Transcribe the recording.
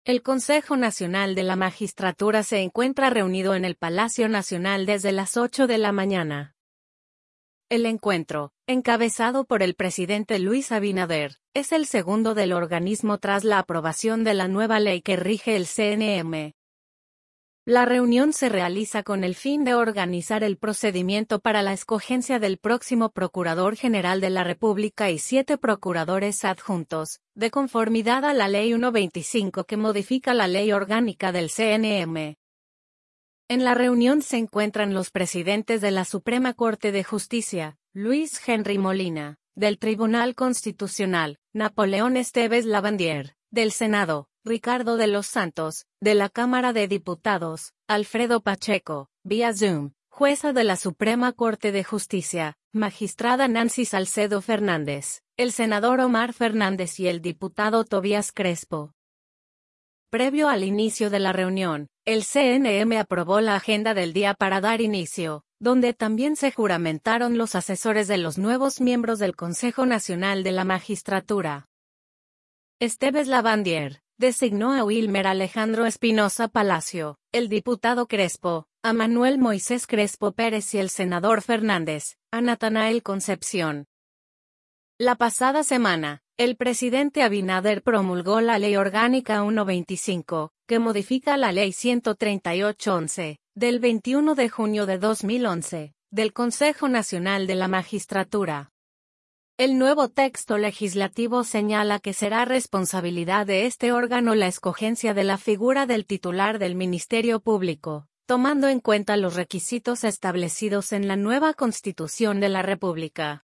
El Consejo Nacional de la Magistratura se encuentra reunido en el Palacio Nacional desde las 8 de la mañana. El encuentro, encabezado por el presidente Luis Abinader, es el segundo del organismo tras la aprobación de la nueva ley que rige el CNM. La reunión se realiza con el fin de organizar el procedimiento para la escogencia del próximo Procurador General de la República y 7 procuradores adjuntos, de conformidad a la Ley 125 que modifica la Ley Orgánica del CNM. En la reunión se encuentran los presidentes de la Suprema Corte de Justicia, Luis Henry Molina, del Tribunal Constitucional, Napoleón Esteves Lavandier, del Senado, Ricardo de los Santos, de la Cámara de Diputados, Alfredo Pacheco, vía Zoom, jueza de la Suprema Corte de Justicia, magistrada Nancy Salcedo Fernández, el senador Omar Fernández y el diputado Tobías Crespo. Previo al inicio de la reunión, el CNM aprobó la agenda del día para dar inicio, donde también se juramentaron los asesores de los nuevos miembros del Consejo Nacional de la Magistratura. Esteves Lavandier designó a Wilmer Alejandro Espinosa Palacio, el diputado Crespo, a Manuel Moisés Crespo Pérez y el senador Fernández, a Natanael Concepción. La pasada semana, el presidente Abinader promulgó la Ley Orgánica 125, que modifica la Ley 138-11, del 21 de junio de 2011, del Consejo Nacional de la Magistratura. El nuevo texto legislativo señala que será responsabilidad de este órgano la escogencia de la figura del titular del Ministerio Público, tomando en cuenta los requisitos establecidos en la nueva Constitución de la República.